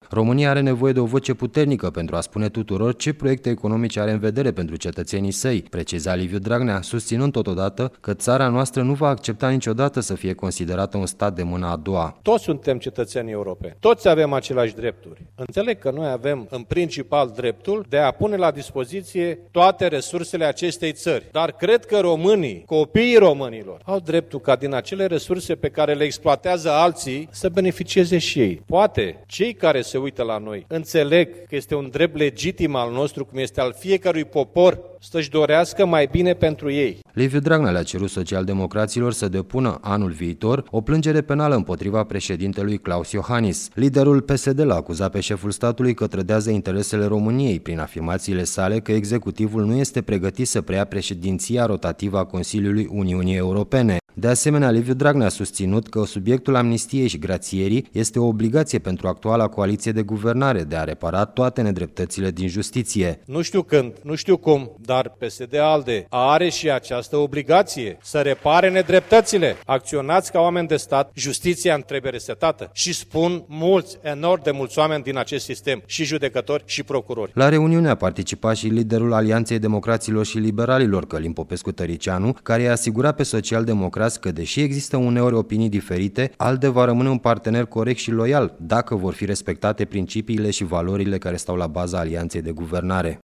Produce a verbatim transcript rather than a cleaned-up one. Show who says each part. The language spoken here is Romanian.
Speaker 1: România are nevoie de o voce puternică pentru a spune tuturor ce proiecte economice are în vedere pentru cetățenii săi, preciza Liviu Dragnea, susținând totodată că țara noastră nu va accepta niciodată să fie considerată un stat de mâna a doua.
Speaker 2: Toți suntem cetățeni europeni, toți avem aceleași drepturi. Înțeleg că noi avem în principal dreptul de a pune la dispoziție toate resursele acestei țări, dar cred că românii, copiii românilor, au dreptul ca din acele resurse pe care le exploatează alții să beneficieze și ei. Poate cei care se uită la noi înțeleg că este un drept legitim al nostru, cum este al fiecărui popor, să-și dorească mai bine pentru ei.
Speaker 1: Liviu Dragnea le-a cerut socialdemocraților să depună anul viitor o plângere penală împotriva președintelui Klaus Iohannis. Liderul P S D l-a acuzat pe șeful statului că trădează interesele României prin afirmațiile sale că executivul nu este pregătit să preia președinția rotativă a Consiliului Uniunii Europene. De asemenea, Liviu Dragnea a susținut că subiectul amnistiei și grațierii este o obligație pentru actuala coaliție de guvernare de a repara toate nedreptățile din justiție.
Speaker 2: Nu știu când, nu știu cum, dar P S D-ALDE are și această obligație să repare nedreptățile. Acționați ca oameni de stat, justiția îmi trebuie resetată și spun mulți, enorm de mulți oameni din acest sistem, și judecători și procurori.
Speaker 1: La reuniune a participat și liderul Alianței Democraților și Liberalilor, Călin Popescu-Tăricianu, care i-a asigurat pe socialdemocrați că, deși există uneori opinii diferite, ALDE va rămâne un partener corect și loial dacă vor fi respectate principiile și valorile care stau la baza alianței de guvernare.